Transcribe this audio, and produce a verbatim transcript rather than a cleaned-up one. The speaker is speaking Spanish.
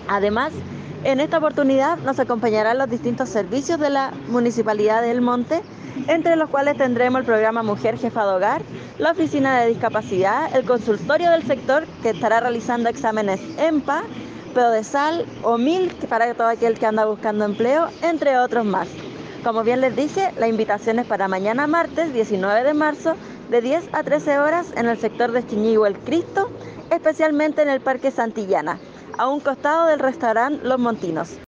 Además, en esta oportunidad nos acompañarán los distintos servicios de la Municipalidad del Monte, entre los cuales tendremos el programa Mujer Jefa de Hogar, la Oficina de Discapacidad, el consultorio del sector que estará realizando exámenes EMPA, PRODESAL o MIL para todo aquel que anda buscando empleo, entre otros más. Como bien les dije, la invitación es para mañana martes diecinueve de marzo de diez a trece horas en el sector de Chiñigüe el Cristo, especialmente en el Parque Santillana, a un costado del restaurante Los Montinos.